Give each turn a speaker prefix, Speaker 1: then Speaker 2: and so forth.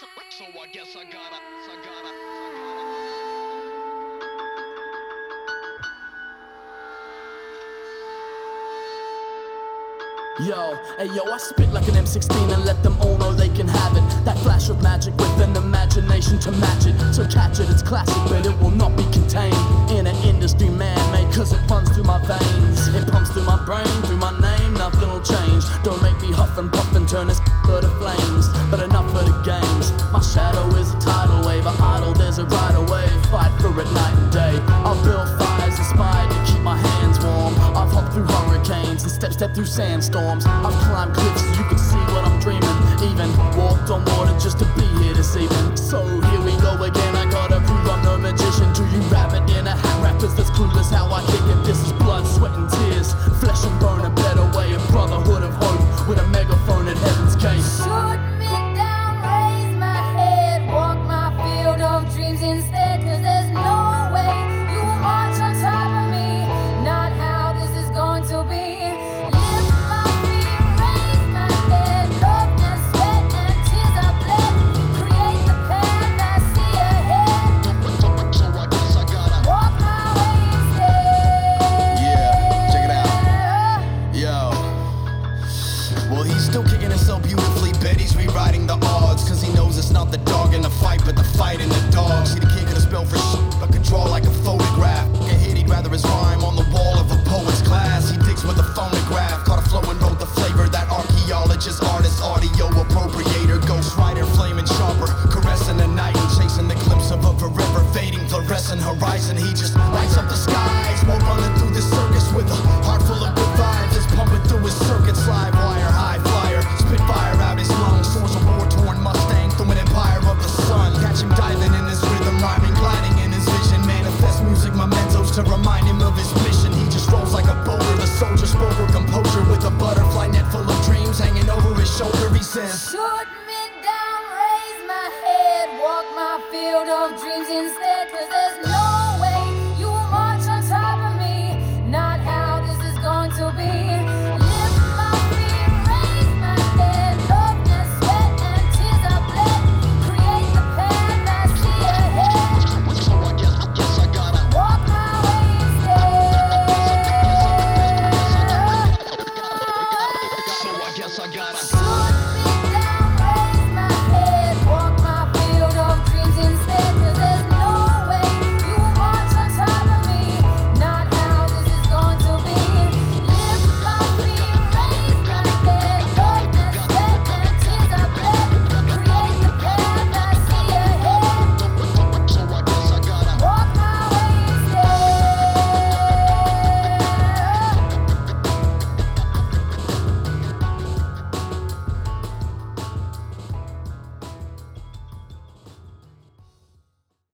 Speaker 1: So I guess I gotta.
Speaker 2: Yo, hey yo, I spit like an M16 and let them all know they can have it. That flash of magic with an imagination to match it. So catch it, it's classic, but it will not be contained in an industry man-made, cause it runs through my veins. It pumps through my brain, through my name, nothing will change. Don't make me huff and puff and turn this to flames. But enough of the games. My shadow is a tidal wave, an idol, there's a right away. Fight for it night and day. I'll build fires inspired to keep my hands warm. I've hopped through hurricanes and step through sandstorms. I've climbed cliffs so you can see what I'm dreaming. Even walked on water just to be here this evening. So here we go again, I gotta prove I'm no magician. Do you rabbit in a hat? Rappers that's clueless how I kick it. This is blood, sweat and tears, flesh and bone, a better way, a brotherhood of hope with a megaphone at Heaven's Gate.
Speaker 3: Shoot me down, raise my head, walk my field of dreams instead, cause there's no way you will march on top of me, not how this is going to be. Lift my feet, raise my head, love and sweat and tears I bled, create the path I see ahead,
Speaker 1: So I guess I gotta.
Speaker 3: walk my way instead.
Speaker 4: Yeah, check it out. Yo. Well, he's still kicking it so beautifully. Bet he's rewriting the odds, cause he knows it's not the dog in the fight, but the fight in the dog. See, the kid could have spelled for shit, but could draw like a photograph. Get hit, he'd rather his rhyme on the wall of a poet's class. He digs with a phonograph, caught a flow and wrote the flavor. That archaeologist, artist, audio appropriator, ghostwriter, flaming sharper, caressing the night and chasing the glimpse of a forever fading, fluorescent horizon. He just lights up the skies while running through this circus with a heart full of good vibes. It's pumping through his circuits, live wire, high flyer, spit fire out his lungs. Soars a war-torn Mustang through an empire of the sun. Catch him diving in his rhythm, rhyming, gliding in his vision. Manifest music mementos to remind him of his mission. He just rolls like a boulder. The soldier spoke with composure, with a butterfly net full of dreams hanging over his shoulder. He says,
Speaker 3: Shoot me down, raise my head, walk my field of dreams instead.